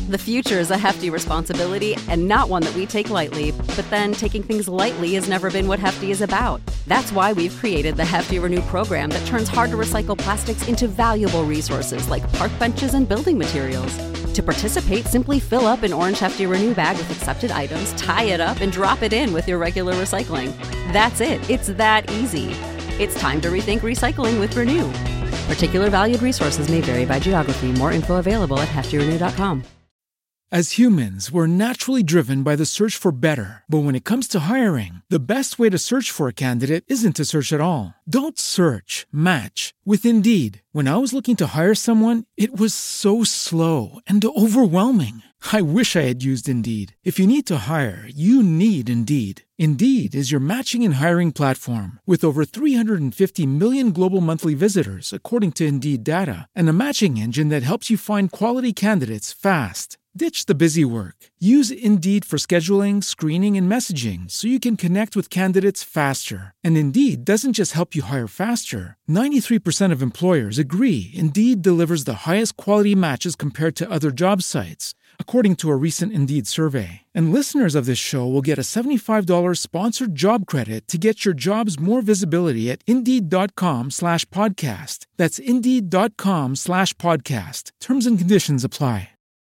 The future is a hefty responsibility and not one that we take lightly. But then taking things lightly has never been what Hefty is about. That's why we've created the Hefty Renew program that turns hard-to-recycle plastics into valuable resources like park benches and building materials. To participate, simply fill up an orange Hefty Renew bag with accepted items, tie it up, and drop it in with your regular recycling. That's it. It's that easy. It's time to rethink recycling with Renew. Particular valued resources may vary by geography. More info available at heftyrenew.com. As humans, we're naturally driven by the search for better. But when it comes to hiring, the best way to search for a candidate isn't to search at all. Don't search, match with Indeed. When I was looking to hire someone, it was so slow and overwhelming. I wish I had used Indeed. If you need to hire, you need Indeed. Indeed is your matching and hiring platform with over 350 million global monthly visitors, according to Indeed data, and a matching engine that helps you find quality candidates fast. Ditch the busy work. Use Indeed for scheduling, screening, and messaging so you can connect with candidates faster. And Indeed doesn't just help you hire faster. 93% of employers agree Indeed delivers the highest quality matches compared to other job sites, according to a recent Indeed survey. And listeners of this show will get a $75 sponsored job credit to get your jobs more visibility at Indeed.com/podcast. That's Indeed.com/podcast. Terms and conditions apply.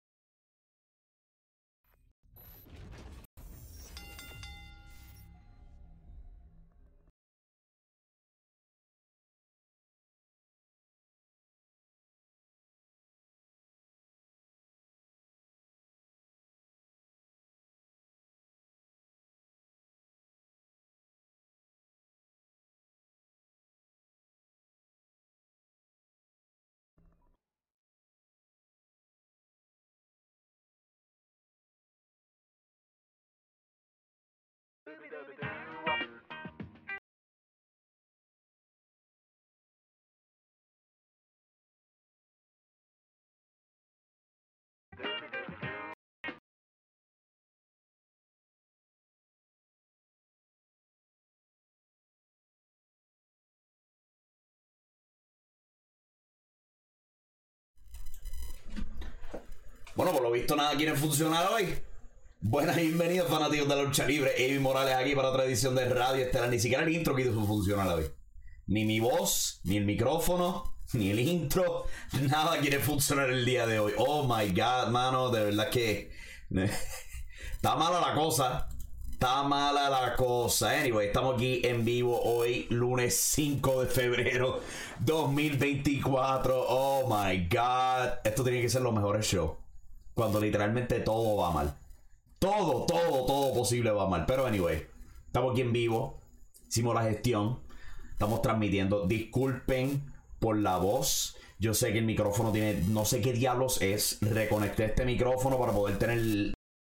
Bueno, por lo visto nada quiere funcionar hoy. Buenas y bienvenidos fanáticos de la lucha libre. Evi Morales aquí para otra edición de Radio Estelar. Ni siquiera el intro quiso funcionar hoy. Ni mi voz, ni el micrófono, ni el intro. Nada quiere funcionar el día de hoy. Oh my God, mano. De verdad que está mala la cosa. Está mala la cosa. Anyway, estamos aquí en vivo hoy, lunes 5 de febrero 2024. Oh my God. Esto tiene que ser los mejores shows. Cuando literalmente todo va mal. Todo posible va mal. Pero anyway, estamos aquí en vivo. Hicimos la gestión. Estamos transmitiendo. Disculpen por la voz. Yo sé que el micrófono tiene... No sé qué diablos es. Reconecté este micrófono para poder tener...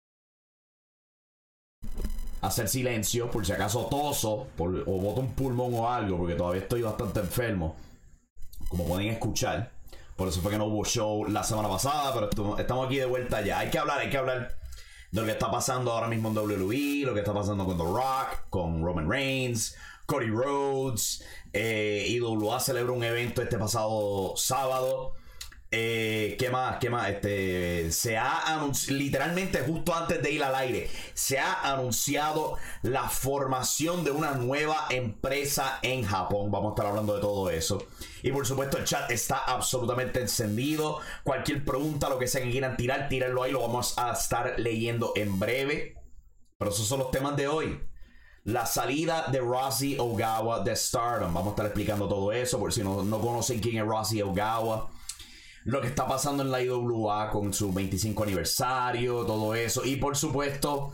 hacer silencio. Por si acaso toso. O boto un pulmón o algo. Porque todavía estoy bastante enfermo. Como pueden escuchar. Por eso fue que no hubo show la semana pasada. Pero estamos aquí de vuelta ya. Hay que hablar de lo que está pasando ahora mismo en WWE. Lo que está pasando con The Rock. Con Roman Reigns. Cody Rhodes. IWA celebra un evento este pasado sábado. ¿Qué más? Se ha anunciado, literalmente justo antes de ir al aire, se ha anunciado la formación de una nueva empresa en Japón. Vamos a estar hablando de todo eso. Y por supuesto el chat está absolutamente encendido. Cualquier pregunta, lo que sea que quieran tirar, tírenlo ahí. Lo vamos a estar leyendo en breve. Pero esos son los temas de hoy. La salida de Rossy Ogawa de Stardom. Vamos a estar explicando todo eso por si no conocen quién es Rossy Ogawa. Lo que está pasando en la IWA con su 25 aniversario, todo eso. Y por supuesto,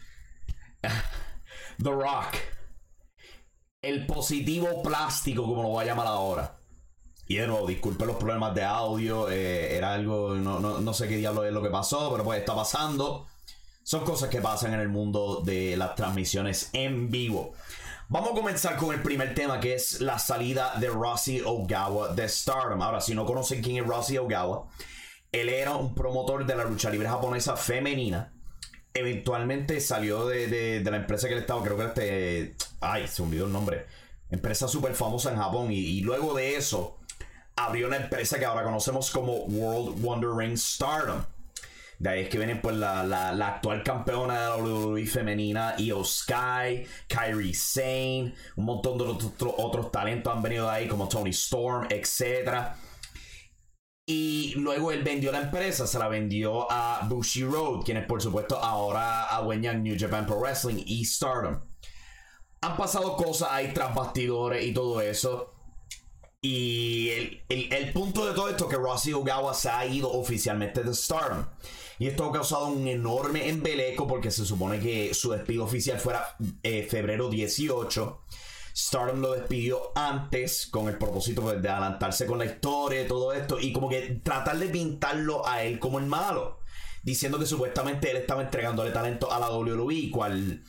The Rock. El positivo plástico, como lo voy a llamar ahora. Y de nuevo, disculpen los problemas de audio. Era algo, no sé qué diablo es lo que pasó, pero pues está pasando. Son cosas que pasan en el mundo de las transmisiones en vivo. Vamos a comenzar con el primer tema, que es la salida de Rossy Ogawa de Stardom. Ahora, si no conocen quién es Rossy Ogawa, él era un promotor de la lucha libre japonesa femenina. Eventualmente salió de la empresa que él estaba, creo que se me olvidó el nombre. Empresa súper famosa en Japón. Y luego de eso, abrió la empresa que ahora conocemos como World Wonder Ring Stardom. De ahí es que vienen pues la actual campeona de la WWE femenina, Io Sky, Kairi Sane, un montón de otros talentos han venido de ahí como Toni Storm, etc. Y luego él vendió la empresa, se la vendió a Bushiroad, quienes por supuesto ahora adueñan New Japan Pro Wrestling y Stardom. Han pasado cosas ahí tras bastidores y todo eso. Y el punto de todo esto es que Rossy Ogawa se ha ido oficialmente de Stardom. Y esto ha causado un enorme embeleco porque se supone que su despido oficial fuera febrero 18. Stardom lo despidió antes con el propósito de adelantarse con la historia y todo esto. Y como que tratar de pintarlo a él como el malo. Diciendo que supuestamente él estaba entregándole talento a la WWE. Cual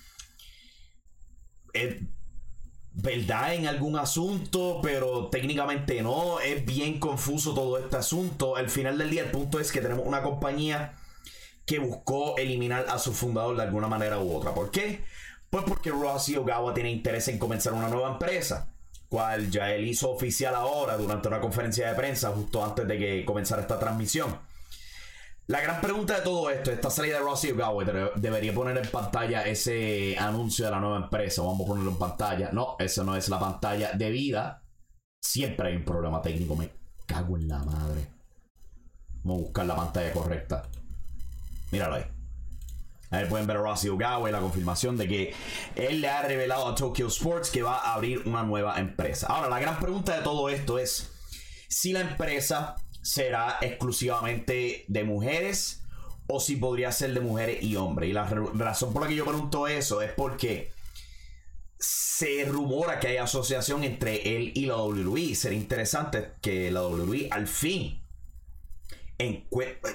es verdad en algún asunto, pero técnicamente no. Es bien confuso todo este asunto. Al final del día el punto es que tenemos una compañía que buscó eliminar a su fundador de alguna manera u otra. ¿Por qué? Pues porque Rossy Ogawa tiene interés en comenzar una nueva empresa, cual ya él hizo oficial ahora durante una conferencia de prensa justo antes de que comenzara esta transmisión. La gran pregunta de todo esto, esta salida de Rossy Ogawa, debería poner en pantalla ese anuncio de la nueva empresa. Vamos a ponerlo en pantalla. No, eso no es la pantalla debida. Siempre hay un problema técnico, me cago en la madre. Vamos a buscar la pantalla correcta. Míralo ahí. Ahí pueden ver a Rossy Ogawa y la confirmación de que él le ha revelado a Tokyo Sports que va a abrir una nueva empresa. Ahora, la gran pregunta de todo esto es si la empresa será exclusivamente de mujeres o si podría ser de mujeres y hombres. Y la razón por la que yo pregunto eso es porque se rumora que hay asociación entre él y la WWE. Sería interesante que la WWE al fin encuentre...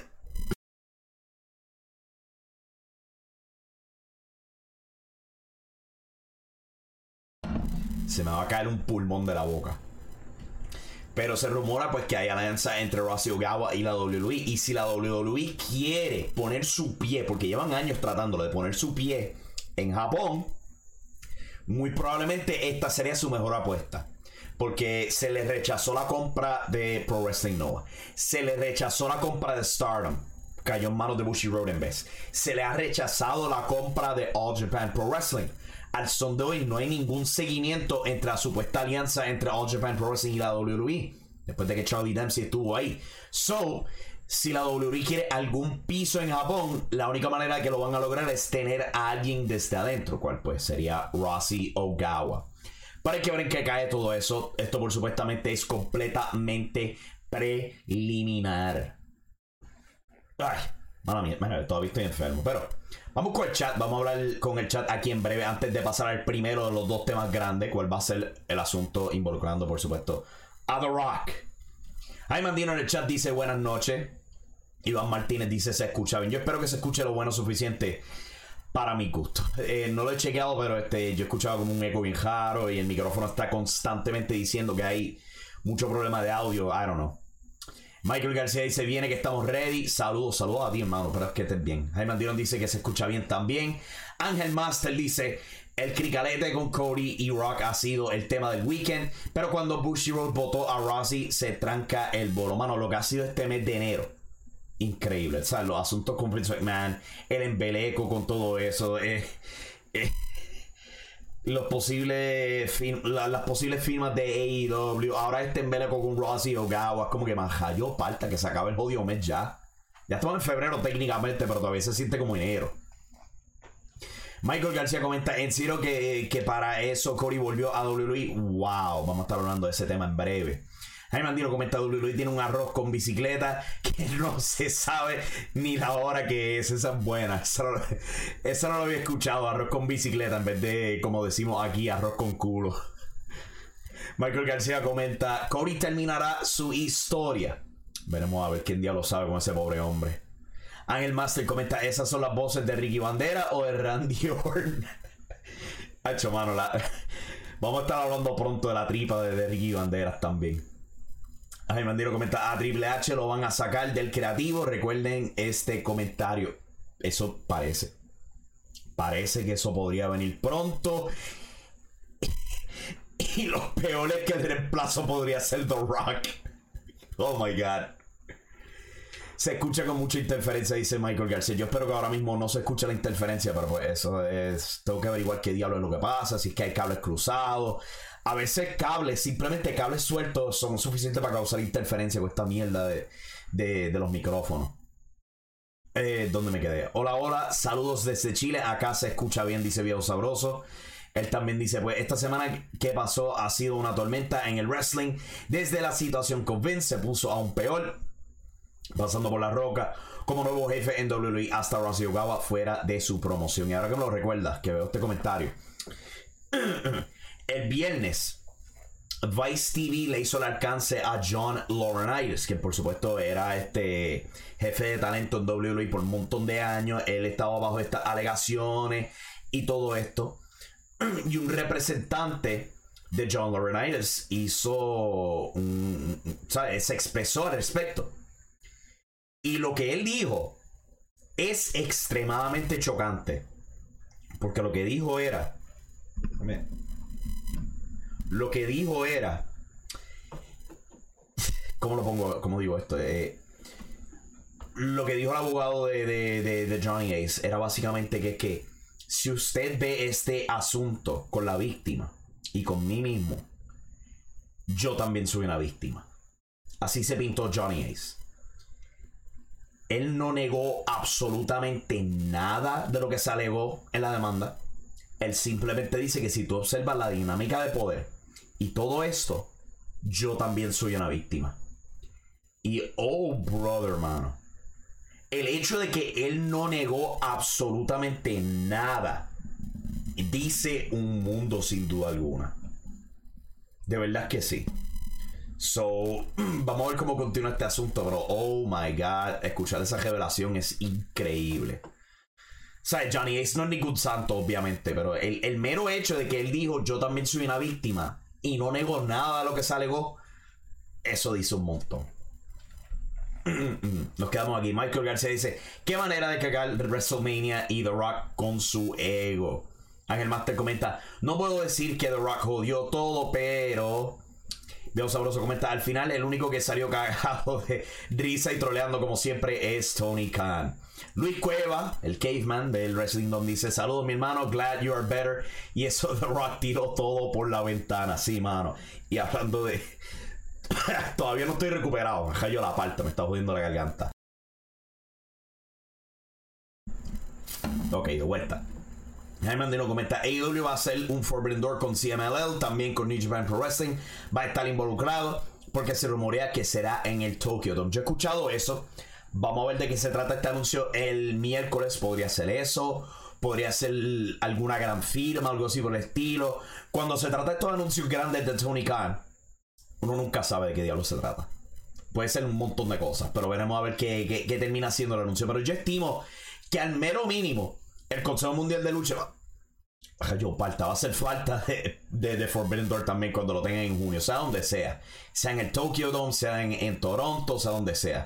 Se me va a caer un pulmón de la boca. Pero se rumora pues que hay alianza entre Rossy Ogawa y la WWE. Y si la WWE quiere poner su pie, porque llevan años tratándolo de poner su pie en Japón, muy probablemente esta sería su mejor apuesta. Porque se le rechazó la compra de Pro Wrestling Noah. Se le rechazó la compra de Stardom. Cayó en manos de Bushiroad en vez. Se le ha rechazado la compra de All Japan Pro Wrestling. Al son de hoy no hay ningún seguimiento entre la supuesta alianza entre All Japan Pro Wrestling y la WWE. Después de que Charlie Dempsey estuvo ahí. So, si la WWE quiere algún piso en Japón, la única manera que lo van a lograr es tener a alguien desde adentro, cual pues sería Rossy Ogawa. Pero hay que ver en qué cae todo eso. Esto por supuestamente es completamente preliminar. Ay, mala mía, todavía estoy enfermo. Pero vamos con el chat. Vamos a hablar con el chat aquí en breve antes de pasar al primero de los dos temas grandes, cuál va a ser el asunto involucrando por supuesto a The Rock. Jaime Andino en el chat dice buenas noches. Iván Martínez dice se escucha bien. Yo espero que se escuche lo bueno suficiente para mi gusto. No lo he chequeado, pero yo he escuchado como un eco bien raro y el micrófono está constantemente diciendo que hay mucho problema de audio. I don't know. Michael García dice viene que estamos ready. Saludos a ti, hermano. Espero que estés bien. Jaime Andino dice que se escucha bien también. Ángel Master dice el cricalete con Cody y Rock ha sido el tema del weekend, pero cuando Bushiroad votó a Rossy se tranca el bolo. Mano, lo que ha sido este mes de enero, increíble. O sea, los asuntos con Vince McMahon, el embeleco con todo eso, las posibles firmas de AEW, ahora este embeleco con Rossy Ogawa, es como que manjayó falta que se acabe el jodido mes ya. Ya estamos en febrero técnicamente, pero todavía se siente como enero. Michael García comenta en serio que para eso Cody volvió a WWE. Wow, vamos a estar hablando de ese tema en breve. Jaime Andino comenta WWE tiene un arroz con bicicleta que no se sabe ni la hora que es. Esa es buena. Eso no lo había escuchado, arroz con bicicleta en vez de, como decimos aquí, arroz con culo. Michael García comenta Cody terminará su historia. Veremos a ver quién diablo sabe con ese pobre hombre. Ángel Master comenta esas son las voces de Ricky Bandera o de Randy Orton. Hacho, mano, vamos a estar hablando pronto de la tripa de Ricky Banderas también. Jaime Andino comenta a Triple H lo van a sacar del creativo. Recuerden este comentario. Eso parece que eso podría venir pronto. Y lo peor es que el reemplazo podría ser The Rock. Oh my god. Se escucha con mucha interferencia, dice Michael García. Yo espero que ahora mismo no se escuche la interferencia, pero pues eso es... Tengo que averiguar qué diablo es lo que pasa, si es que hay cables cruzados. A veces cables, simplemente cables sueltos son suficientes para causar interferencia con esta mierda de los micrófonos. ¿Dónde me quedé? Hola, hola, saludos desde Chile. Acá se escucha bien, dice Viejo Sabroso. Él también dice, pues esta semana que pasó ha sido una tormenta en el wrestling. Desde la situación con Vince se puso aún peor, pasando por La Roca como nuevo jefe en WWE hasta Rossy Ogawa fuera de su promoción. Y ahora que me lo recuerdas, que veo este comentario. El viernes Vice TV le hizo el alcance a John Laurinaitis, que por supuesto era jefe de talento en WWE por un montón de años. Él estaba bajo estas alegaciones y todo esto. Y un representante de John Laurinaitis se expresó al respecto. Y lo que él dijo es extremadamente chocante. Porque lo que dijo era... ¿Cómo lo pongo? ¿Cómo digo esto? Lo que dijo el abogado de Johnny Ace era básicamente que si usted ve este asunto con la víctima y con mí mismo, yo también soy una víctima. Así se pintó Johnny Ace. Él no negó absolutamente nada de lo que se alegó en la demanda. Él simplemente dice que si tú observas la dinámica de poder y todo esto, yo también soy una víctima. Y oh brother, hermano, el hecho de que él no negó absolutamente nada dice un mundo sin duda alguna. De verdad que sí. So, vamos a ver cómo continúa este asunto, pero oh my god, escuchar esa revelación es increíble. O sea, Johnny Ace no es ningún santo, obviamente, pero el mero hecho de que él dijo yo también soy una víctima y no negó nada de lo que se alegó, eso dice un montón. Nos quedamos aquí. Michael García dice, qué manera de cagar WrestleMania y The Rock con su ego. Ángel Master comenta, no puedo decir que The Rock jodió todo, pero... Veo Sabroso comenta, al final el único que salió cagado de risa y troleando como siempre es Tony Khan. Luis Cueva, el caveman del Wrestling Dome, dice, saludos mi hermano, glad you are better. Y eso The Rock tiró todo por la ventana, sí mano. Y hablando de... todavía no estoy recuperado, me yo la parte, me está jodiendo la garganta. Ok, de vuelta. Jaime Andino comenta, AEW va a hacer un Forbidden Door con CMLL, también con New Japan Pro Wrestling, va a estar involucrado porque se rumorea que será en el Tokyo Dome. Yo he escuchado eso, vamos a ver de qué se trata este anuncio el miércoles. Podría ser eso, podría ser alguna gran firma, algo así por el estilo. Cuando se trata de estos anuncios grandes de Tony Khan, uno nunca sabe de qué diablo se trata. Puede ser un montón de cosas, pero veremos a ver qué termina siendo el anuncio. Pero yo estimo que al mero mínimo el Consejo Mundial de Lucha va a hacer falta de Forbidden Door también cuando lo tengan en junio, sea donde sea en el Tokyo Dome, sea en Toronto, sea donde sea.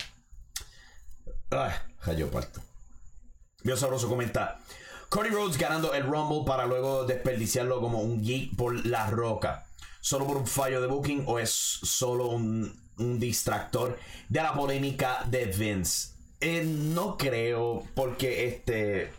Dios Sabroso comenta, Cody Rhodes ganando el Rumble para luego desperdiciarlo como un geek por La Roca, solo por un fallo de booking, o es solo un distractor de la polémica de Vince. No creo, porque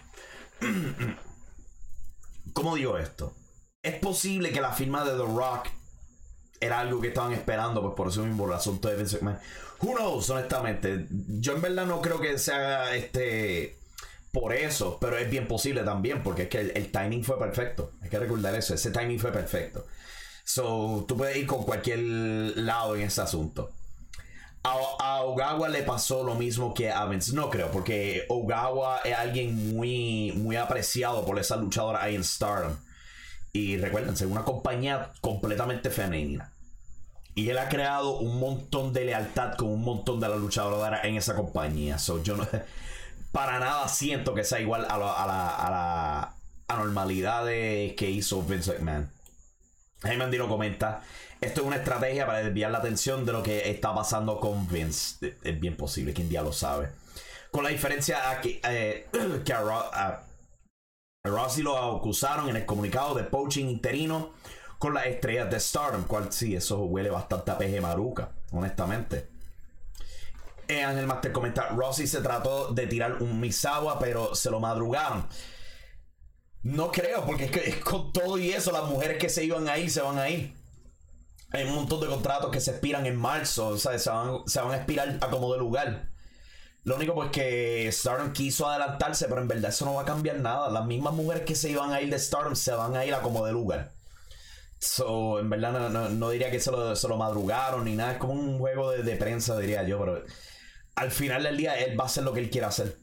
¿cómo digo esto? Es posible que la firma de The Rock era algo que estaban esperando, pues por eso mismo el asunto de Vince McMahon. Who knows, honestamente. Yo en verdad no creo que sea por eso, pero es bien posible también, porque es que el timing fue perfecto. Hay que recordar eso, ese timing fue perfecto. So, tú puedes ir con cualquier lado en ese asunto. A Ogawa le pasó lo mismo que a Vince. No creo, porque Ogawa es alguien muy apreciado por esa luchadora ahí en Stardom. Y recuérdense, una compañía completamente femenina. Y él ha creado un montón de lealtad con un montón de las luchadoras en esa compañía. So, yo no para nada siento que sea igual a la anormalidad que hizo Vince McMahon. Jaime Andino comenta, esto es una estrategia para desviar la atención de lo que está pasando con Vince. Es bien posible, quien día lo sabe. Con la diferencia que a Rossy lo acusaron en el comunicado de poaching interino con las estrellas de Stardom, cual sí, eso huele bastante a peje maruca, honestamente. Ángel Master comenta, Rossi se trató de tirar un Misawa, pero se lo madrugaron. No creo, porque es con todo y eso, las mujeres que se iban a ir, se van a ir. Hay un montón de contratos que se expiran en marzo, o sea, se van a expirar a como de lugar. Lo único pues que Stardom quiso adelantarse, pero en verdad eso no va a cambiar nada. Las mismas mujeres que se iban a ir de Stardom se van a ir a como de lugar. So, en verdad no diría que se lo madrugaron ni nada. Es como un juego de prensa, diría yo. Pero al final del día él va a hacer lo que él quiera hacer.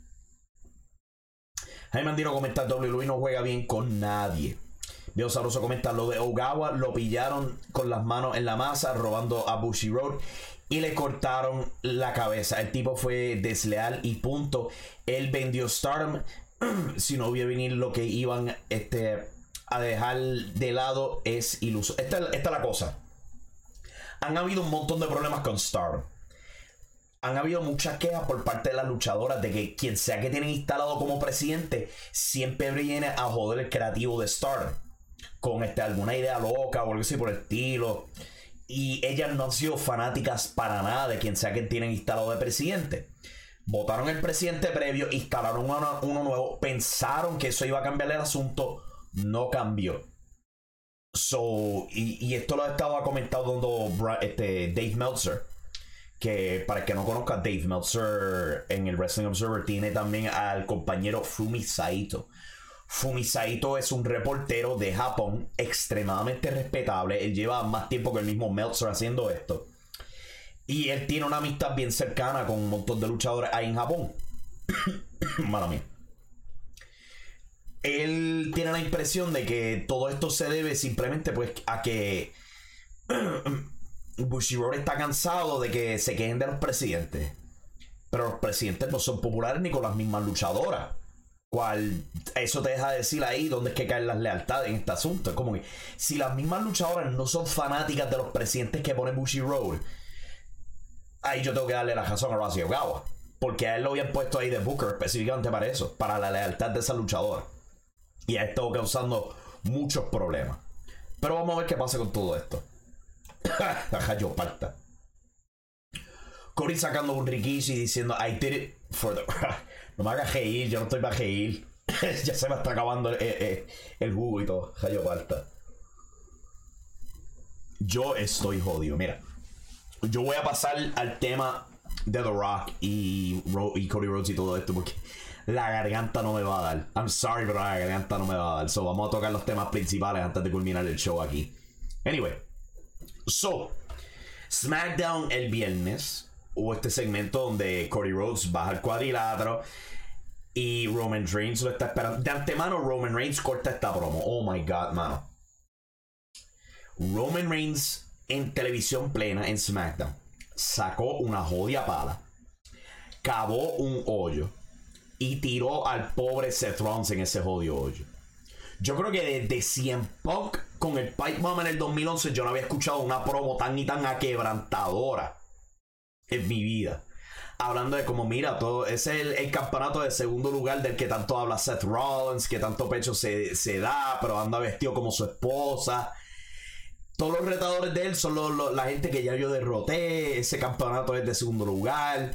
Jaime Andino comenta, WWE no juega bien con nadie. Diego Saroso comenta, lo de Ogawa lo pillaron con las manos en la masa robando a Bushiroad y le cortaron la cabeza. El tipo fue desleal y punto. Él vendió Stardom. Si no vio venir lo que iban a dejar de lado es iluso. Esta es la cosa. Han habido un montón de problemas con Stardom. Han habido muchas quejas por parte de las luchadoras de que quien sea que tienen instalado como presidente siempre viene a joder el creativo de Stardom con alguna idea loca o algo así por el estilo. Y ellas no han sido fanáticas para nada de quien sea que tienen instalado de presidente. Votaron el presidente previo, instalaron uno nuevo, pensaron que eso iba a cambiar el asunto, no cambió. Y esto lo estaba comentando Dave Meltzer, que para el que no conozca, Dave Meltzer en el Wrestling Observer tiene también al compañero Fumi Saito. Fumi Saito es un reportero de Japón extremadamente respetable. Él lleva más tiempo que el mismo Meltzer haciendo esto. Y él tiene una amistad bien cercana con un montón de luchadores ahí en Japón. Mala mía. Él tiene la impresión de que todo esto se debe simplemente pues a que Bushiroad está cansado de que se quejen de los presidentes. Pero los presidentes no son populares ni con las mismas luchadoras. Eso te deja decir ahí dónde es que caen las lealtades en este asunto. Es como que si las mismas luchadoras no son fanáticas de los presidentes que pone Bushiroad, ahí yo tengo que darle la razón a Rossy Ogawa, porque a él lo habían puesto ahí de Booker específicamente para eso, para la lealtad de esa luchadora, y ha estado causando muchos problemas. Pero vamos a ver qué pasa con todo esto. Yo parta. Cody sacando un Rikishi diciendo I did it for the... No me hagas reír, yo no estoy para reír. Ya se me está acabando el jugo y todo. Yo parta. Yo estoy jodido. Mira, yo voy a pasar al tema de The Rock y Cody Rhodes y todo esto, porque la garganta no me va a dar. I'm sorry, pero la garganta no me va a dar. So vamos a tocar los temas principales antes de culminar el show aquí. Anyway, SmackDown el viernes hubo este segmento donde Cody Rhodes baja al cuadrilátero y Roman Reigns lo está esperando. De antemano Roman Reigns corta esta promo. Oh my god, mano. Roman Reigns en televisión plena en SmackDown sacó una jodida pala, cavó un hoyo y tiró al pobre Seth Rollins en ese jodido hoyo. Yo creo que desde CM Punk con el Pipe Bomb en el 2011 yo no había escuchado una promo tan y tan aquebrantadora en mi vida. Hablando de como, mira, todo ese es el campeonato de segundo lugar del que tanto habla Seth Rollins, que tanto pecho se da, pero anda vestido como su esposa. Todos los retadores de él son la gente que ya yo derroté. Ese campeonato es de segundo lugar.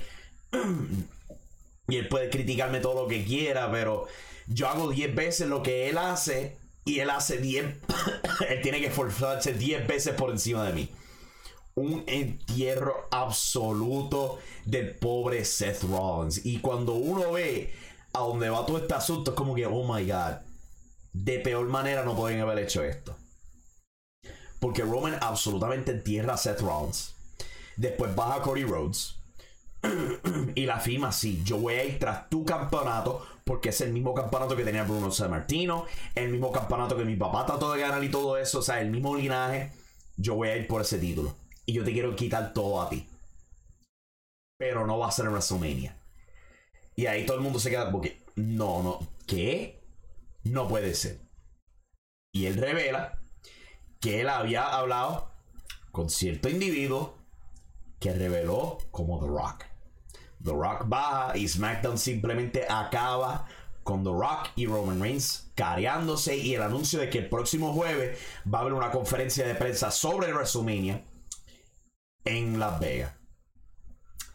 Y él puede criticarme todo lo que quiera, pero yo hago 10 veces lo que él hace y él hace 10. Él tiene que esforzarse 10 veces por encima de mí. Un entierro absoluto del pobre Seth Rollins. Y cuando uno ve a dónde va todo este asunto, es como que, oh my god, de peor manera no pueden haber hecho esto. Porque Roman absolutamente entierra a Seth Rollins. Después baja a Cody Rhodes y la firma así: yo voy a ir tras tu campeonato, porque es el mismo campeonato que tenía Bruno Sammartino, el mismo campeonato que mi papá trató de ganar y todo eso, o sea, el mismo linaje. Yo voy a ir por ese título y yo te quiero quitar todo a ti, pero no va a ser en WrestleMania. Y ahí todo el mundo se queda porque no, ¿qué? No puede ser. Y él revela que él había hablado con cierto individuo que reveló como The Rock. The Rock baja y SmackDown simplemente acaba con The Rock y Roman Reigns careándose, y el anuncio de que el próximo jueves va a haber una conferencia de prensa sobre WrestleMania en Las Vegas.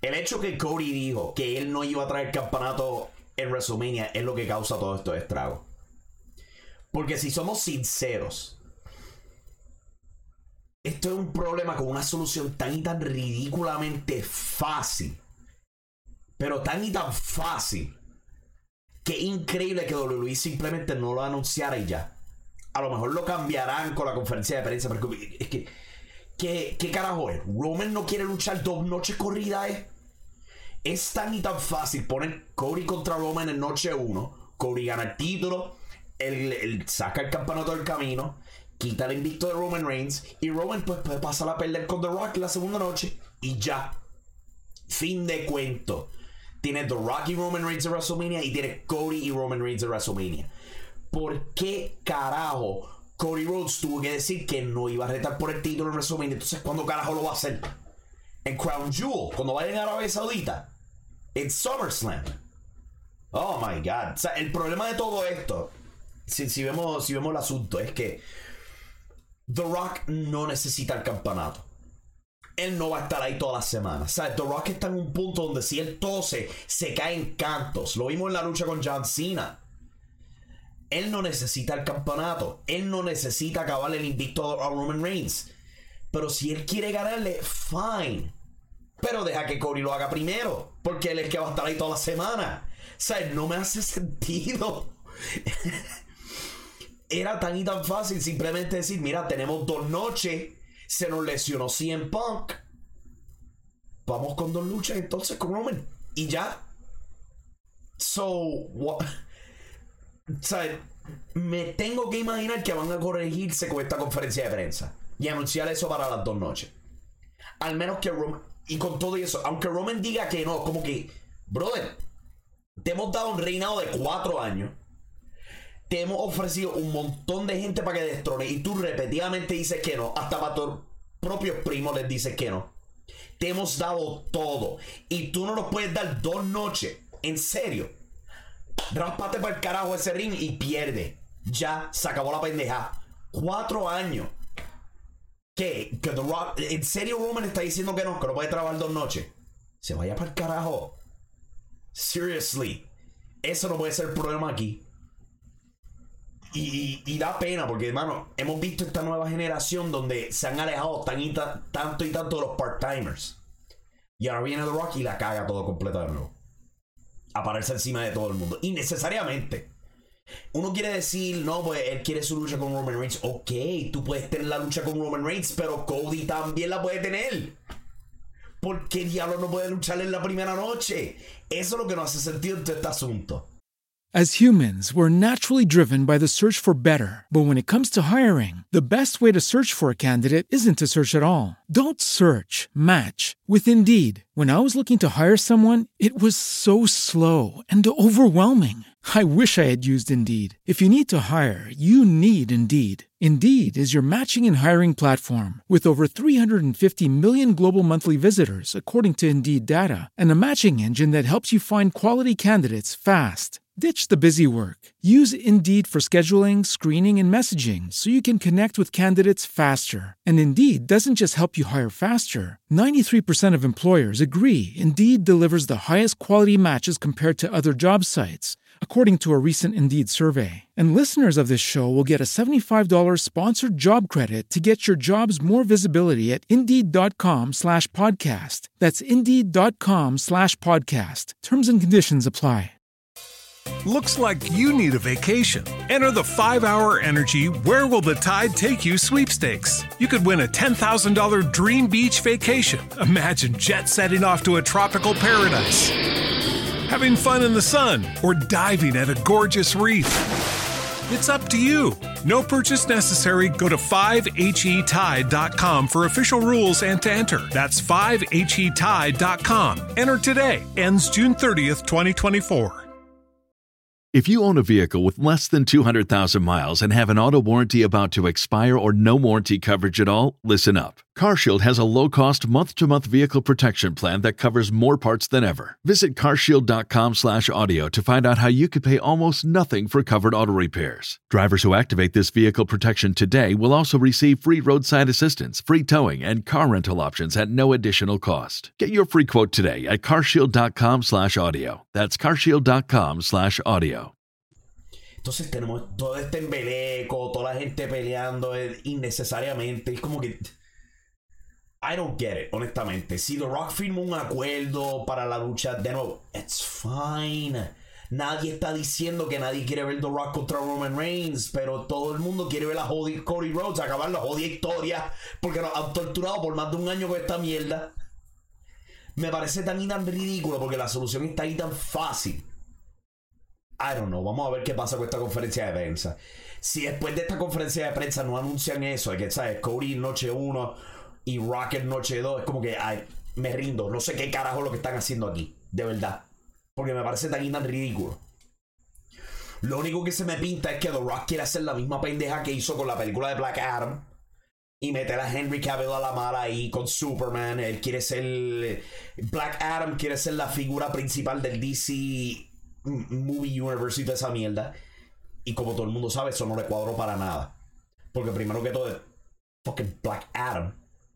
El hecho que Cody dijo que él no iba a traer campeonato en WrestleMania es lo que causa todo esto de estrago. Porque si somos sinceros, esto es un problema con una solución tan y tan ridículamente fácil. Pero tan y tan fácil que es increíble que WWE simplemente no lo anunciara y ya. A lo mejor lo cambiarán con la conferencia de prensa. Pero es que ¿qué carajo es? ¿Roman no quiere luchar 2 noches corridas? Es tan y tan fácil poner Cody contra Roman en noche 1. Cody gana el título. Él saca el campeonato del camino. Quita el invicto de Roman Reigns. Y Roman pues pasa a perder con The Rock la segunda noche. Y ya. Fin de cuento. Tiene The Rock y Roman Reigns de WrestleMania. Y tiene Cody y Roman Reigns de WrestleMania. ¿Por qué carajo Cody Rhodes tuvo que decir que no iba a retar por el título en WrestleMania? Entonces, ¿cuándo carajo lo va a hacer? En Crown Jewel, cuando vayan a Arabia Saudita, en SummerSlam. Oh my God. O sea, el problema de todo esto, si vemos el asunto, es que The Rock no necesita el campeonato. Él no va a estar ahí todas las semanas. O sea, The Rock está en un punto donde si él tose, se cae en cantos. Lo vimos en la lucha con John Cena. Él no necesita el campeonato. Él no necesita acabar el invicto a Roman Reigns. Pero si él quiere ganarle, fine. Pero deja que Cody lo haga primero. Porque él es que va a estar ahí toda la semana. O sea, no me hace sentido. Era tan y tan fácil simplemente decir, mira, tenemos 2 noches. Se nos lesionó CM Punk. Vamos con 2 luchas entonces con Roman. Y ya. So, what? O sea, me tengo que imaginar que van a corregirse con esta conferencia de prensa y anunciar eso para las 2 noches. Al menos que Roman, y con todo eso, aunque Roman diga que no, como que, brother, te hemos dado un reinado de 4 años, te hemos ofrecido un montón de gente para que destrones y tú repetidamente dices que no, hasta para tus propios primos les dices que no. Te hemos dado todo y tú no nos puedes dar 2 noches, en serio. Ráspate para el carajo ese ring y pierde. Ya se acabó la pendeja. 4 años. ¿Qué? Que The Rock, ¿en serio Roman está diciendo que no puede trabajar 2 noches? Se vaya para el carajo. Seriously. Eso no puede ser el problema aquí. Y da pena porque, hermano, hemos visto esta nueva generación donde se han alejado tanto y tanto de los part-timers. Y ahora viene The Rock y la caga todo completo de nuevo. Aparece encima de todo el mundo. Innecesariamente. Uno quiere decir, no, pues él quiere su lucha con Roman Reigns. Ok, tú puedes tener la lucha con Roman Reigns, pero Cody también la puede tener. ¿Por qué diablo no puede lucharle en la primera noche? Eso es lo que no hace sentido en todo este asunto. As humans, we're naturally driven by the search for better. But when it comes to hiring, the best way to search for a candidate isn't to search at all. Don't search, match with Indeed. When I was looking to hire someone, it was so slow and overwhelming. I wish I had used Indeed. If you need to hire, you need Indeed. Indeed is your matching and hiring platform with over 350 million global monthly visitors, according to Indeed data, and a matching engine that helps you find quality candidates fast. Ditch the busy work. Use Indeed for scheduling, screening, and messaging so you can connect with candidates faster. And Indeed doesn't just help you hire faster. 93% of employers agree Indeed delivers the highest quality matches compared to other job sites, according to a recent Indeed survey. And listeners of this show will get a $75 sponsored job credit to get your jobs more visibility at Indeed.com/podcast. That's Indeed.com/podcast. Terms and conditions apply. Looks like you need a vacation. Enter the 5-Hour Energy Where Will the Tide Take You sweepstakes. You could win a $10,000 dream beach vacation. Imagine jet setting off to a tropical paradise, having fun in the sun, or diving at a gorgeous reef. It's up to you. No purchase necessary. Go to 5HETide.com for official rules and to enter. That's 5HETide.com. Enter today. Ends June 30th, 2024. If you own a vehicle with less than 200,000 miles and have an auto warranty about to expire or no warranty coverage at all, listen up. CarShield has a low-cost month-to-month vehicle protection plan that covers more parts than ever. Visit carshield.com/audio to find out how you could pay almost nothing for covered auto repairs. Drivers who activate this vehicle protection today will also receive free roadside assistance, free towing, and car rental options at no additional cost. Get your free quote today at carshield.com/audio. That's carshield.com/audio. Entonces tenemos todo este embeleco, toda la gente peleando innecesariamente. Es como que I don't get it, honestamente. Si The Rock firmó un acuerdo para la lucha, de nuevo, it's fine. Nadie está diciendo que nadie quiere ver The Rock contra Roman Reigns, pero todo el mundo quiere ver a Cody Rhodes acabar la jodida historia, porque nos han torturado por más de un año con esta mierda. Me parece tan y tan ridículo, porque la solución está ahí tan fácil. I don't know, vamos a ver qué pasa con esta conferencia de prensa. Si después de esta conferencia de prensa no anuncian eso, de que, ¿sabes? Cody noche 1 y Rocket noche 2, es como que me rindo. No sé qué carajo es lo que están haciendo aquí, de verdad, porque me parece tan y tan ridículo. Lo único que se me pinta es que The Rock quiere hacer la misma pendeja que hizo con la película de Black Adam y meter a Henry Cavill a la mala ahí con Superman. Él quiere ser Black Adam, quiere ser la figura principal del DC Movie Universe y toda esa mierda. Y como todo el mundo sabe, eso no le cuadró para nada, porque primero que todo es fucking Black Adam,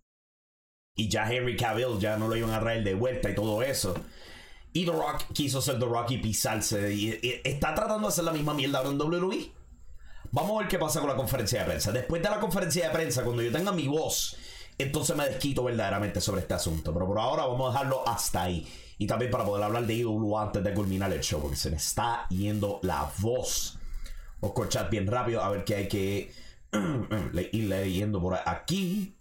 y ya Henry Cavill ya no lo iban a traer de vuelta y todo eso. Y The Rock quiso ser The Rock y pisarse. Y está tratando de hacer la misma mierda ahora en WWE. Vamos a ver qué pasa con la conferencia de prensa. Después de la conferencia de prensa, cuando yo tenga mi voz, entonces me desquito verdaderamente sobre este asunto. Pero por ahora vamos a dejarlo hasta ahí. Y también para poder hablar de IW antes de culminar el show, porque se me está yendo la voz. Vamos a corchar bien rápido a ver qué hay que ir leyendo por aquí.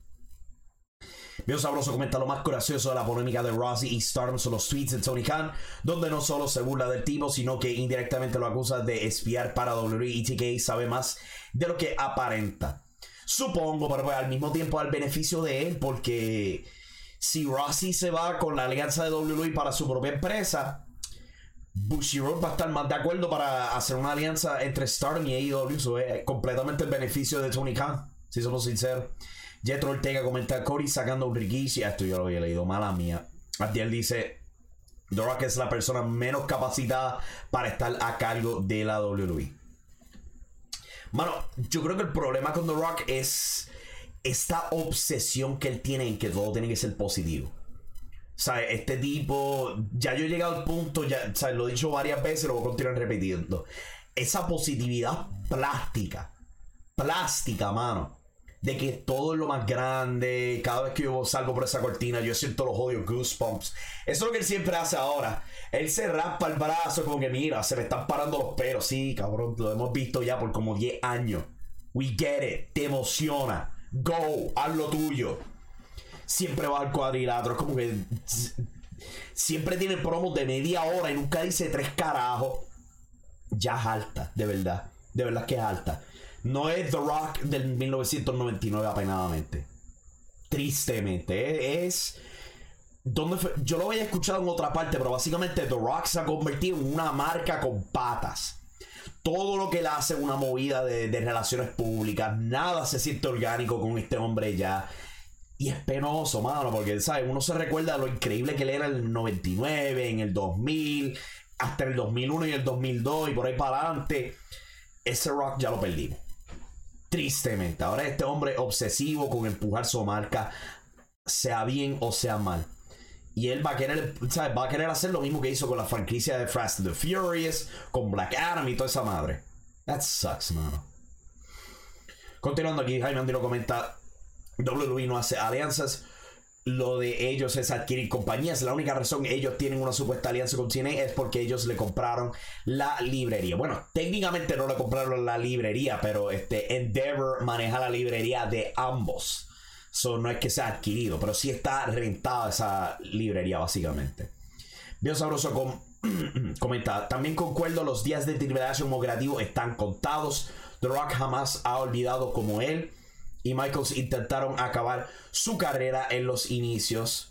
Veo Sabroso comenta: lo más gracioso de la polémica de Rousey y Stardom son los tweets de Tony Khan, donde no solo se burla del tipo, sino que indirectamente lo acusa de espiar para WWE, y TK sabe más de lo que aparenta. Supongo, pero pues, al mismo tiempo al beneficio de él, porque si Rousey se va con la alianza de WWE para su propia empresa, Bushiroad va a estar más de acuerdo para hacer una alianza entre Stardom y AEW. Eso es completamente el beneficio de Tony Khan, si somos sinceros. Jetro Ortega comenta: Cody sacando un Rikishi. Esto yo lo había leído, mala mía. Abdiel dice: The Rock es la persona menos capacitada para estar a cargo de la WWE. Mano, yo creo que el problema con The Rock es esta obsesión que él tiene en que todo tiene que ser positivo. O sea, este tipo, ya yo he llegado al punto, ya, o sea, lo he dicho varias veces, lo voy a continuar repitiendo. Esa positividad plástica, mano, de que todo es lo más grande. Cada vez que yo salgo por esa cortina, yo siento los odios goosebumps. Eso es lo que él siempre hace ahora. Él se raspa el brazo como que mira, se me están parando los pelos. Sí, cabrón, lo hemos visto ya por como 10 años. We get it, te emociona. Go, haz lo tuyo. Siempre va al cuadrilátero. Es como que siempre tiene promos de media hora y nunca dice 3 carajos. Ya es alta, de verdad. De verdad que es alta. No es The Rock del 1999 apenadamente. Tristemente. Es donde yo lo había escuchado en otra parte, pero básicamente The Rock se ha convertido en una marca con patas. Todo lo que él hace es una movida de relaciones públicas. Nada se siente orgánico con este hombre ya. Y es penoso, mano, porque, ¿sabes? Uno se recuerda de lo increíble que él era en el 99, en el 2000, hasta el 2001 y el 2002 y por ahí para adelante. Ese Rock ya lo perdimos. Tristemente. Ahora este hombre obsesivo con empujar su marca, sea bien o sea mal. Y él va a querer, ¿sabes? Va a querer hacer lo mismo que hizo con la franquicia de Fast and the Furious, con Black Adam y toda esa madre. That sucks, mano. Continuando aquí, Jaime Andino comenta: WWE no hace alianzas. Lo de ellos es adquirir compañías. La única razón ellos tienen una supuesta alianza con TNA es porque ellos le compraron la librería. Bueno, técnicamente no le compraron la librería, pero Endeavor maneja la librería de ambos. So, no es que sea adquirido, pero sí está rentada esa librería básicamente. Bien Sabroso comenta: también concuerdo, los días de Triple H como creativo están contados. The Rock jamás ha olvidado como él y Michaels intentaron acabar su carrera en los inicios.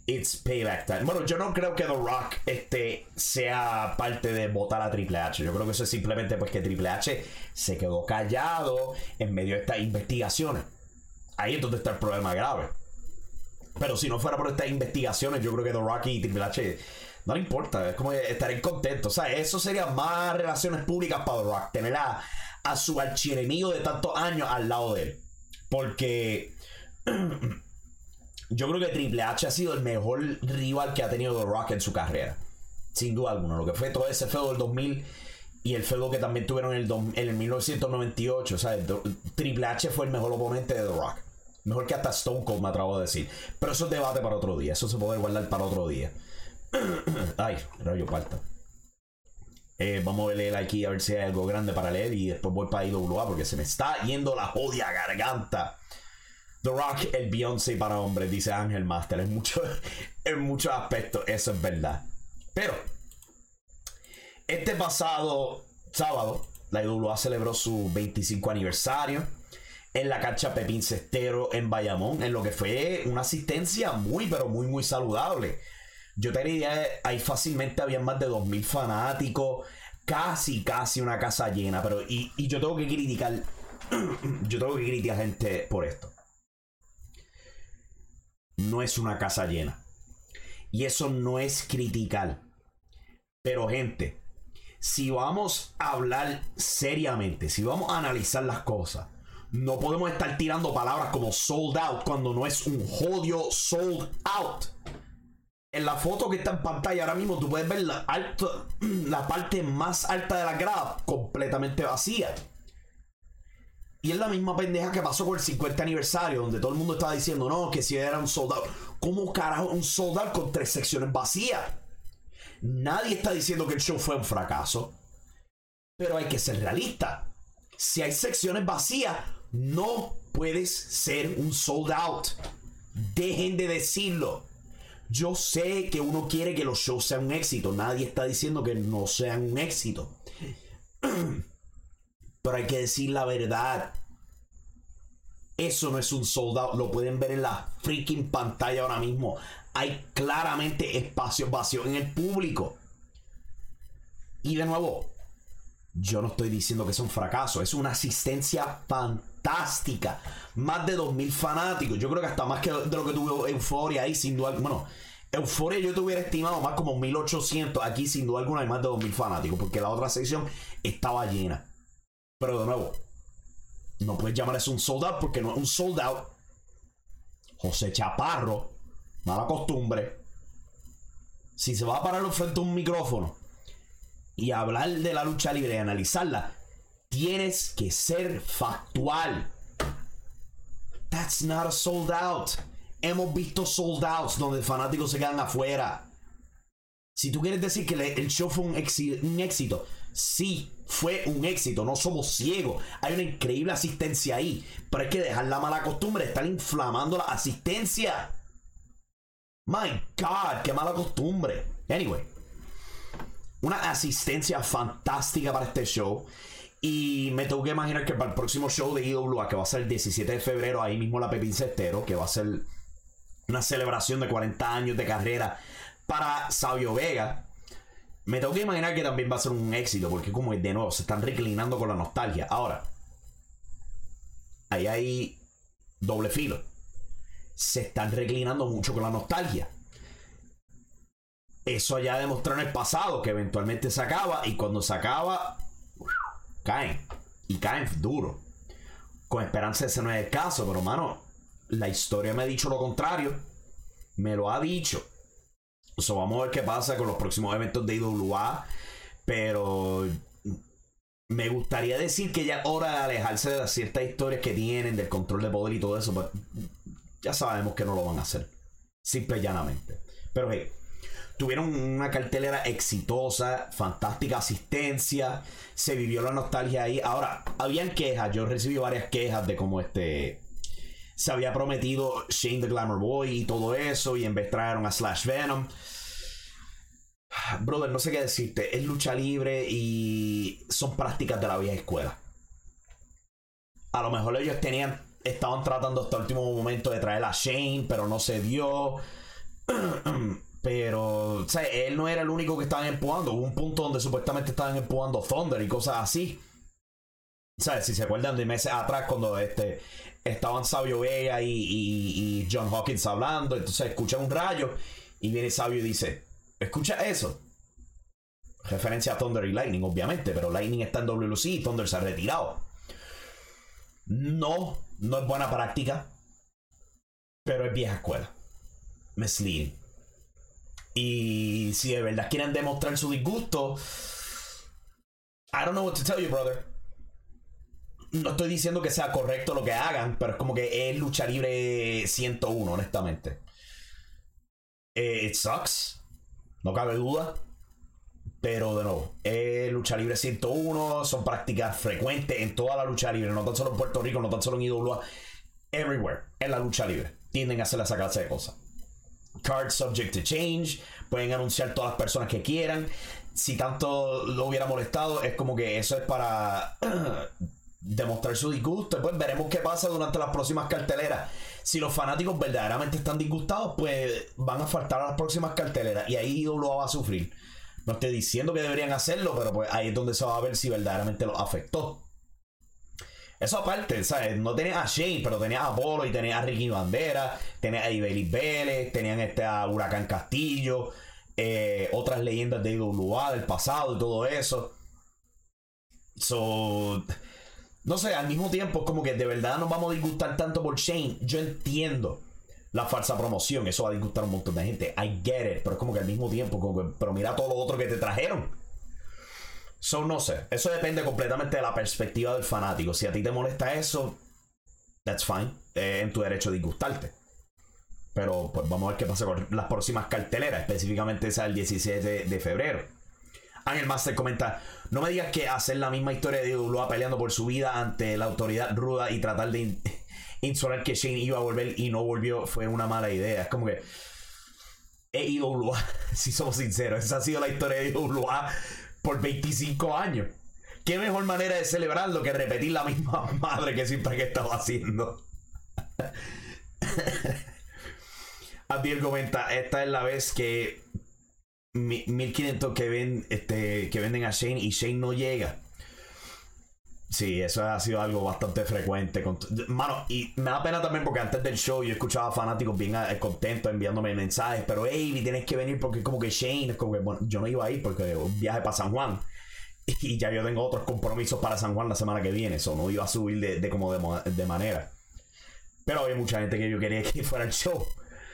It's payback time. Bueno, yo no creo que The Rock sea parte de votar a Triple H. Yo creo que eso es simplemente pues que Triple H se quedó callado en medio de estas investigaciones. Ahí es donde está el problema grave. Pero si no fuera por estas investigaciones, yo creo que The Rock y Triple H no le importa. Es como estaré contento. O sea, eso sería más relaciones públicas para The Rock. Tener a su archienemigo de tantos años al lado de él. Porque yo creo que Triple H ha sido el mejor rival que ha tenido The Rock en su carrera. Sin duda alguna. Lo que fue todo ese feudo del 2000 y el feudo que también tuvieron en el 1998. O sea, Triple H fue el mejor oponente de The Rock. Mejor que hasta Stone Cold, me atrevo a decir. Pero eso es debate para otro día. Eso se puede guardar para otro día. Ay, rayo parta. Vamos a leer aquí a ver si hay algo grande para leer. Y después voy para IWA porque se me está yendo la jodida garganta. The Rock, el Beyoncé para hombres, dice Ángel Master. En muchos aspectos, eso es verdad. Pero este pasado sábado, la IWA celebró su 25 aniversario en la cancha Pepín Cestero en Bayamón, en lo que fue una asistencia muy, pero muy, muy saludable. Yo te diría, ahí fácilmente había más de 2,000 fanáticos, casi una casa llena. Pero y yo tengo que criticar, gente por esto. No es una casa llena. Y eso no es criticar. Pero gente, si vamos a hablar seriamente, si vamos a analizar las cosas, no podemos estar tirando palabras como sold out cuando no es un jodido sold out. En la foto que está en pantalla ahora mismo tú puedes ver la parte más alta de la grada completamente vacía. Y es la misma pendeja que pasó con el 50 aniversario, donde todo el mundo estaba diciendo, no, que si era un sold out. ¿Cómo carajo un sold out con 3 secciones vacías? Nadie está diciendo que el show fue un fracaso. Pero hay que ser realista. Si hay secciones vacías, no puedes ser un sold out. Dejen de decirlo. Yo sé que uno quiere que los shows sean un éxito. Nadie está diciendo que no sean un éxito. Pero hay que decir la verdad. Eso no es un sold out. Lo pueden ver en la freaking pantalla ahora mismo. Hay claramente espacios vacíos en el público. Y de nuevo, yo no estoy diciendo que es un fracaso. Es una asistencia fantástica. Más de 2,000 fanáticos. Yo creo que hasta más que de lo que tuvo Euphoria ahí, sin duda. Bueno, Euphoria yo te hubiera estimado más como 1,800. Aquí sin duda alguna hay más de 2,000 fanáticos. Porque la otra sección estaba llena. Pero de nuevo, no puedes llamar eso un sold out porque no es un sold out. José Chaparro, mala costumbre. Si se va a parar frente a un micrófono y hablar de la lucha libre y analizarla, tienes que ser factual. That's not a sold out. Hemos visto sold outs donde fanáticos se quedan afuera. Si tú quieres decir que el show fue un éxito, sí, fue un éxito. No somos ciegos. Hay una increíble asistencia ahí. Pero hay que dejar la mala costumbre de estar inflamando la asistencia. My God, qué mala costumbre. Anyway, una asistencia fantástica para este show. Y me tengo que imaginar que para el próximo show de IWA, que va a ser el 17 de febrero, ahí mismo la Pepín Cestero, que va a ser una celebración de 40 años de carrera para Savio Vega, me tengo que imaginar que también va a ser un éxito, porque como de nuevo se están reclinando con la nostalgia. Ahora, ahí hay doble filo. Se están reclinando mucho con la nostalgia. Eso ya demostró en el pasado que eventualmente se acaba, y cuando se acaba caen, y caen duro. Con esperanza ese no es el caso, pero mano, la historia me ha dicho lo contrario. Me lo ha dicho. So, vamos a ver qué pasa con los próximos eventos de IWA. Pero me gustaría decir que ya es hora de alejarse de las ciertas historias que tienen, del control de poder y todo eso. Pero ya sabemos que no lo van a hacer, simple y llanamente. Pero hey, tuvieron una cartelera exitosa, fantástica asistencia, se vivió la nostalgia ahí. Ahora, habían quejas, yo recibí varias quejas de cómo se había prometido Shane the Glamour Boy y todo eso, y en vez trajeron a Slash Venom. Brother, no sé qué decirte. Es lucha libre y son prácticas de la vieja escuela. A lo mejor ellos estaban tratando hasta el último momento de traer a Shane, pero no se dio. Pero, o sea, él no era el único que estaban empujando. Hubo un punto donde supuestamente estaban empujando Thunder y cosas así. O sea, si se acuerdan de meses atrás cuando estaban Sabio Vega y John Hawkins hablando, entonces escuchan un rayo y viene Sabio y dice, escucha eso. Referencia a Thunder y Lightning, obviamente, pero Lightning está en WLC y Thunder se ha retirado. No es buena práctica, pero es vieja escuela. Misleading. Y si de verdad quieren demostrar su disgusto, I don't know what to tell you, brother. No estoy diciendo que sea correcto lo que hagan, pero es como que es lucha libre 101, honestamente. It sucks, no cabe duda. Pero de nuevo, es lucha libre 101, son prácticas frecuentes en toda la lucha libre, no tan solo en Puerto Rico, no tan solo en IWA, everywhere, en la lucha libre. Tienden a hacer esa clase de cosas. Cards subject to change, pueden anunciar todas las personas que quieran. Si tanto lo hubiera molestado, es como que eso es para demostrar su disgusto. Pues veremos qué pasa durante las próximas carteleras. Si los fanáticos verdaderamente están disgustados, pues van a faltar a las próximas carteleras y ahí IWA va a sufrir. No estoy diciendo que deberían hacerlo, pero pues ahí es donde se va a ver si verdaderamente los afectó. Eso aparte, ¿sabes? No tenías a Shane, pero tenías a Apolo y tenías a Ricky Bandera, tenías a Ibeli Vélez, tenían a Huracán Castillo, otras leyendas de IWA del pasado y todo eso. No sé, al mismo tiempo es como que de verdad nos vamos a disgustar tanto por Shane. Yo entiendo la falsa promoción, eso va a disgustar a un montón de gente. I get it, pero es como que al mismo tiempo, como que, pero mira todo lo otro que te trajeron. No sé, eso depende completamente de la perspectiva del fanático. Si a ti te molesta eso, that's fine, en tu derecho a disgustarte. Pero pues vamos a ver qué pasa con las próximas carteleras, específicamente esa del 17 de febrero. Ángel Master comenta, no me digas que hacer la misma historia de IWA peleando por su vida ante la autoridad ruda y tratar de insolar que Shane iba a volver y no volvió fue una mala idea. Es como que IWA, si somos sinceros, esa ha sido la historia de IWA por 25 años. Qué mejor manera de celebrarlo que repetir la misma madre que siempre que estaba haciendo. Abdiel comenta, esta es la vez que 1500 que venden a Shane y Shane no llega. Sí, eso ha sido algo bastante frecuente. Mano, y me da pena también porque antes del show yo escuchaba fanáticos bien contentos enviándome mensajes. Pero, hey, tienes que venir porque es como que Shane. Es como que, bueno, yo no iba a ir porque un viaje para San Juan. Y ya yo tengo otros compromisos para San Juan la semana que viene. Eso no iba a subir de manera. Pero había mucha gente que yo quería que fuera el show.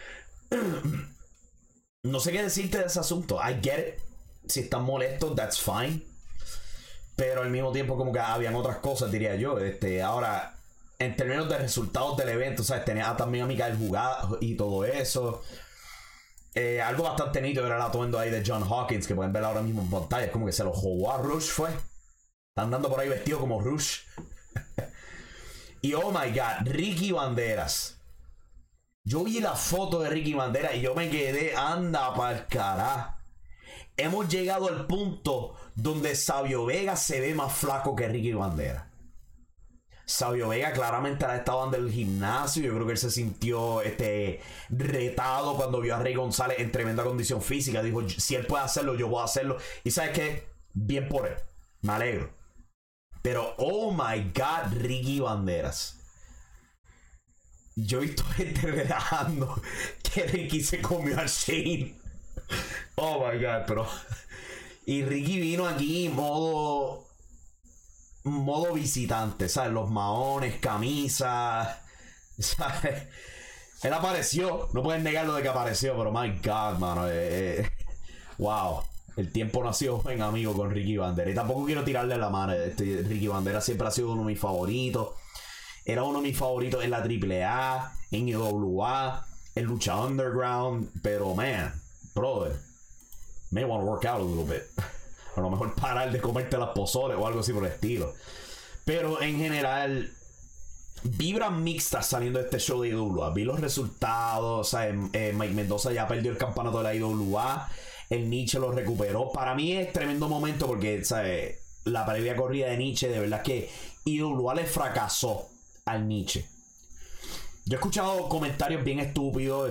No sé qué decirte de ese asunto. I get it. Si están molestos, that's fine. Pero al mismo tiempo como que habían otras cosas, diría yo. Ahora, en términos de resultados del evento, ¿sabes? Tenía también a Mikael jugado y todo eso. Algo bastante nítido era el atuendo ahí de John Hawkins, que pueden ver ahora mismo en pantalla. Es como que se lo jugó a Rush, fue. Están andando por ahí vestido como Rush. Y oh my god, Ricky Banderas. Yo vi la foto de Ricky Banderas y yo me quedé, anda pa'l carajo. Hemos llegado al punto donde Sabio Vega se ve más flaco que Ricky Banderas. Sabio Vega claramente ha estado en el gimnasio. Yo creo que él se sintió retado cuando vio a Rey González en tremenda condición física. Dijo, si él puede hacerlo, yo voy a hacerlo. Y ¿sabes qué? Bien por él. Me alegro. Pero, oh my God, Ricky Banderas. Yo he visto gente relajando que Ricky se comió a Shane. Oh my God, pero... Y Ricky vino aquí modo visitante, ¿sabes? Los maones, camisas, ¿sabes? Él apareció, no pueden negarlo de que apareció, pero my God, mano. Wow. El tiempo no ha sido buen amigo con Ricky Bandera. Y tampoco quiero tirarle la mano. Ricky Bandera siempre ha sido uno de mis favoritos. Era uno de mis favoritos en la AAA, en IWA, en Lucha Underground. Pero, man, brother, may want to work out a little bit. A lo mejor parar de comerte las pozoles o algo así por el estilo. Pero en general, vibras mixtas saliendo de este show de IWA. Vi los resultados. O sea, Mike Mendoza ya perdió el campeonato de la IWA. El Nietzsche lo recuperó. Para mí es tremendo momento porque, ¿sabes? La previa corrida de Nietzsche, de verdad que IWA le fracasó al Nietzsche. Yo he escuchado comentarios bien estúpidos.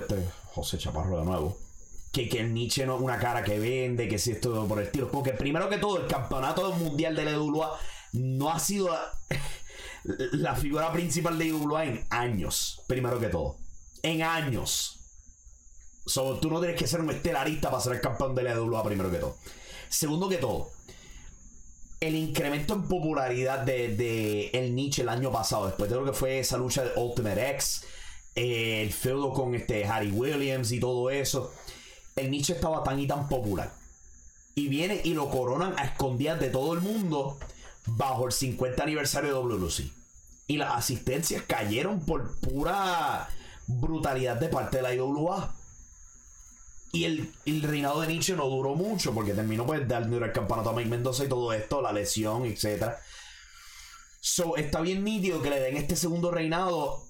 José Chaparro de nuevo, que el Nietzsche no es una cara que vende, que si esto por el estilo. Porque primero que todo, el campeonato mundial de la IWA no ha sido la figura principal de IWA en años. Primero que todo, en años. Tú no tienes que ser un estelarista para ser el campeón de la IWA primero que todo. Segundo que todo, el incremento en popularidad de el Nietzsche el año pasado, después de lo que fue esa lucha de Ultimate X, el feudo con Harry Williams y todo eso, el Nietzsche estaba tan y tan popular. Y viene y lo coronan a escondidas de todo el mundo bajo el 50 aniversario de WLC. Y las asistencias cayeron por pura brutalidad de parte de la IWA. Y el reinado de Nietzsche no duró mucho porque terminó pues dando el campeonato a Mike Mendoza y todo esto, la lesión, etc. Está bien nítido que le den este segundo reinado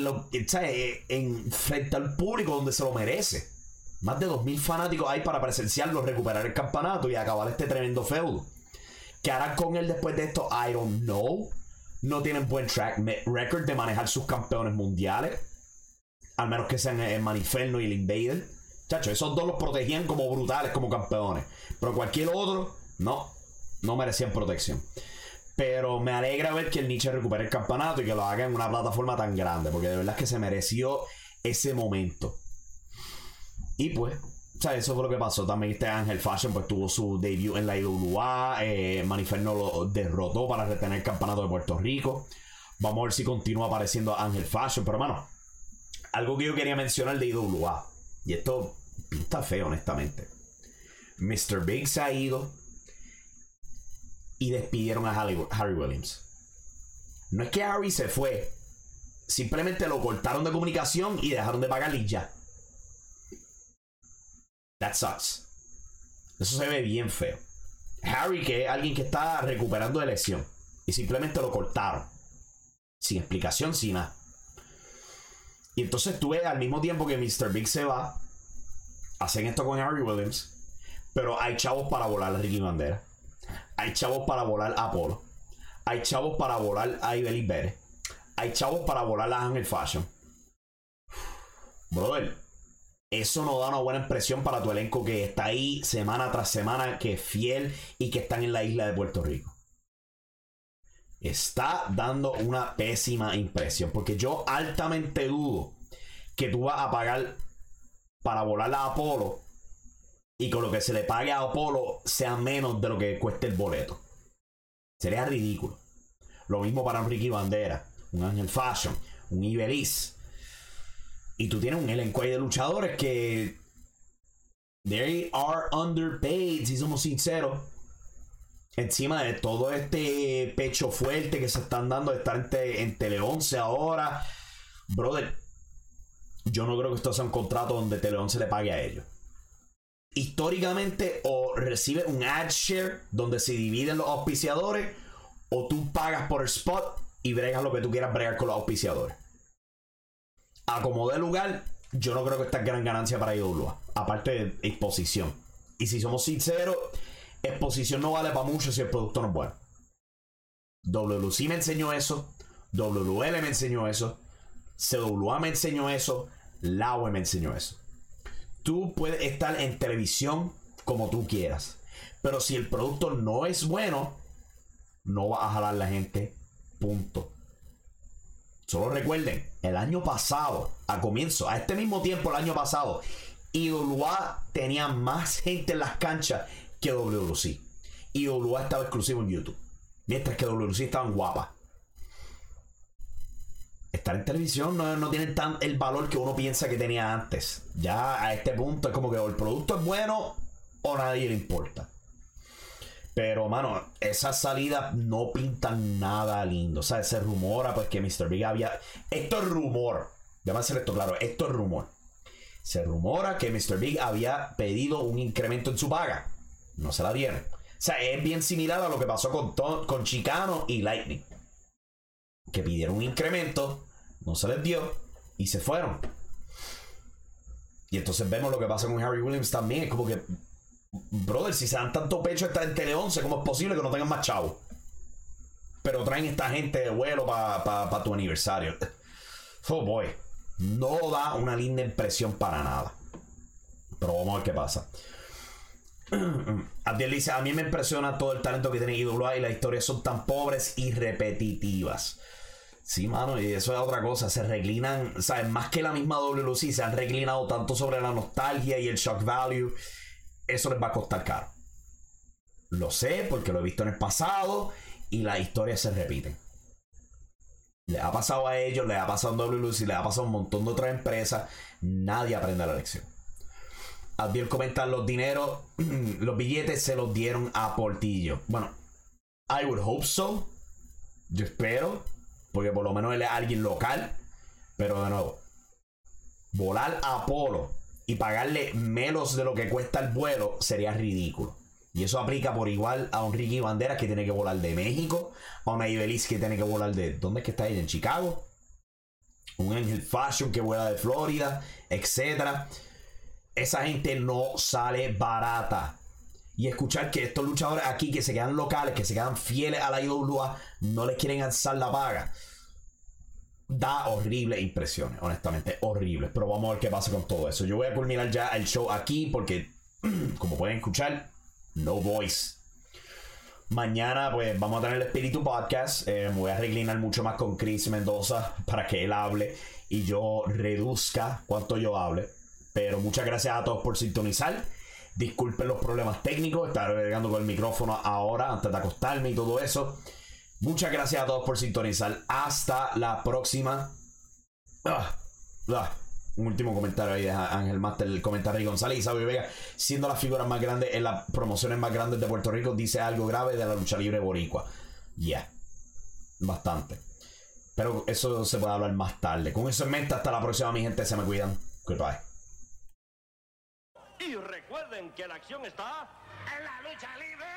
en frente al público donde se lo merece. Más de 2,000 fanáticos hay para presenciarlo, recuperar el campeonato y acabar este tremendo feudo. ¿Qué harán con él después de esto? I don't know. No tienen buen track record de manejar sus campeones mundiales, al menos que sean el Maniferno y el Invader. Chacho, esos dos los protegían como brutales, como campeones. Pero cualquier otro, no merecían protección. Pero me alegra ver que el Nietzsche recupere el campeonato y que lo haga en una plataforma tan grande, porque de verdad es que se mereció ese momento. Y pues, eso fue lo que pasó. También Ángel Fashion pues tuvo su debut en la IWA. Maniferno lo derrotó para retener el campeonato de Puerto Rico. Vamos a ver si continúa apareciendo Ángel Fashion. Pero hermano, algo que yo quería mencionar de IWA, y esto pinta feo, honestamente. Mr. Big se ha ido y despidieron a Harry Williams. No es que Harry se fue, simplemente lo cortaron de comunicación y dejaron de pagarle y ya. That sucks. Eso se ve bien feo. Harry, que es alguien que está recuperando de lesión, y simplemente lo cortaron sin explicación, sin nada. Y entonces tú ves al mismo tiempo que Mr. Big se va, hacen esto con Harry Williams, pero hay chavos para volar a Ricky Bandera, hay chavos para volar a Apolo, hay chavos para volar a Ibeli Pérez, hay chavos para volar a Ángel Fashion. Brother, eso no da una buena impresión para tu elenco que está ahí semana tras semana, que es fiel y que están en la isla de Puerto Rico. Está dando una pésima impresión, porque yo altamente dudo que tú vas a pagar para volar a Apolo y con lo que se le pague a Apolo sea menos de lo que cueste el boleto. Sería ridículo. Lo mismo para un Ricky Bandera, un Ángel Fashion, un Ibeliz. Y tú tienes un elenco ahí de luchadores que they are underpaid, si somos sinceros. Encima de todo este pecho fuerte que se están dando de estar en Tele 11 ahora. Brother, yo no creo que esto sea un contrato donde Tele 11 le pague a ellos. Históricamente, o recibe un ad share donde se dividen los auspiciadores, o tú pagas por el spot y bregas lo que tú quieras bregar con los auspiciadores. A como de lugar, yo no creo que esta es gran ganancia para IWA, aparte de exposición. Y si somos sinceros, exposición no vale para mucho si el producto no es bueno. WLC me enseñó eso, WL me enseñó eso, CWA me enseñó eso, la UE me enseñó eso. Tú puedes estar en televisión como tú quieras, pero si el producto no es bueno, no va a jalar la gente. Punto. Solo recuerden, el año pasado, a este mismo tiempo el año pasado, IWA tenía más gente en las canchas que WLC. IWA estaba exclusivo en YouTube, mientras que WLC estaban guapas. Estar en televisión no tiene tan el valor que uno piensa que tenía antes. Ya a este punto es como que o el producto es bueno o a nadie le importa. Pero, mano, esas salidas no pintan nada lindo. O sea, se rumora pues que Mr. Big había... Esto es rumor. Déjame hacer esto claro. Esto es rumor. Se rumora que Mr. Big había pedido un incremento en su paga. No se la dieron. O sea, es bien similar a lo que pasó con Chicano y Lightning. Que pidieron un incremento, no se les dio y se fueron. Y entonces vemos lo que pasa con Harry Williams también. Es como que... Brother, si se dan tanto pecho estar en Tele 11, ¿cómo es posible que no tengan más chavos? Pero traen esta gente de vuelo para tu aniversario. Oh boy. No da una linda impresión para nada. Pero vamos a ver qué pasa. Abdiel dice: a mí me impresiona todo el talento que tiene IWA y las historias son tan pobres y repetitivas. Sí, mano, y eso es otra cosa. Se reclinan, ¿sabes? Más que la misma WLC, se han reclinado tanto sobre la nostalgia y el shock value. Eso les va a costar caro. Lo sé porque lo he visto en el pasado y las historias se repiten. Les ha pasado a ellos, les ha pasado en WLC, les ha pasado a un montón de otras empresas. Nadie aprende la lección. Abdiel comenta: los dineros, los billetes se los dieron a Portillo. Bueno, I would hope so. Yo espero, porque por lo menos él es alguien local. Pero de nuevo, volar a Apolo y pagarle menos de lo que cuesta el vuelo sería ridículo. Y eso aplica por igual a un Ricky Banderas que tiene que volar de México, a una Ibeliz que tiene que volar de... ¿Dónde es que está ella? ¿En Chicago? Un Angel Fashion que vuela de Florida, etc. Esa gente no sale barata. Y escuchar que estos luchadores aquí que se quedan locales, que se quedan fieles a la IWA, no les quieren alzar la paga, da horribles impresiones, honestamente, horribles. Pero vamos a ver qué pasa con todo eso. Yo voy a culminar ya el show aquí porque, como pueden escuchar, no voice. Mañana pues vamos a tener el Espíritu Podcast. Me voy a reclinar mucho más con Chris Mendoza para que él hable y yo reduzca cuánto yo hable. Pero muchas gracias a todos por sintonizar. Disculpen los problemas técnicos. Estar agregando con el micrófono ahora antes de acostarme y todo eso. Muchas gracias a todos por sintonizar. Hasta la próxima. Un último comentario ahí de Ángel Master, el comentario González. Isabel Vega, siendo las figuras más grandes en las promociones más grandes de Puerto Rico, dice algo grave de la lucha libre boricua. Bastante. Pero eso se puede hablar más tarde. Con eso en mente, hasta la próxima, mi gente. Se me cuidan. Goodbye. Y recuerden que la acción está en la lucha libre.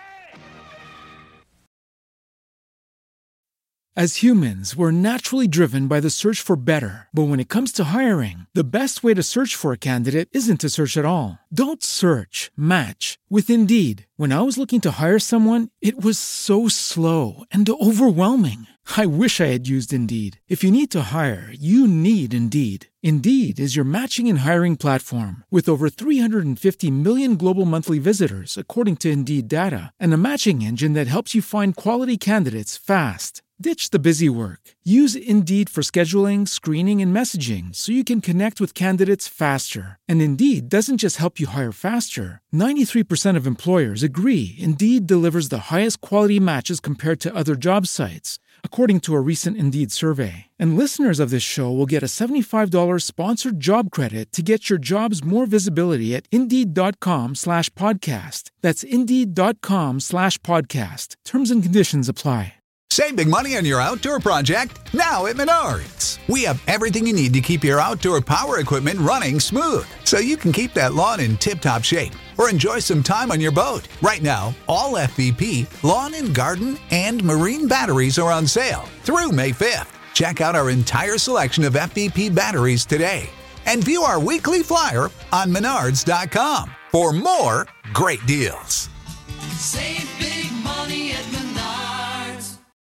As humans, we're naturally driven by the search for better. But when it comes to hiring, the best way to search for a candidate isn't to search at all. Don't search, match with Indeed. When I was looking to hire someone, it was so slow and overwhelming. I wish I had used Indeed. If you need to hire, you need Indeed. Indeed is your matching and hiring platform with over 350 million global monthly visitors, according to Indeed data, and a matching engine that helps you find quality candidates fast. Ditch the busy work. Use Indeed for scheduling, screening, and messaging so you can connect with candidates faster. And Indeed doesn't just help you hire faster. 93% of employers agree Indeed delivers the highest quality matches compared to other job sites, according to a recent Indeed survey. And listeners of this show will get a $75 sponsored job credit to get your jobs more visibility at Indeed.com/podcast. That's Indeed.com/podcast. Terms and conditions apply. Save big money on your outdoor project now at Menards. We have everything you need to keep your outdoor power equipment running smooth, so you can keep that lawn in tip-top shape or enjoy some time on your boat. Right now, all FVP, lawn and garden, and marine batteries are on sale through May 5th. Check out our entire selection of FVP batteries today and view our weekly flyer on Menards.com for more great deals. Save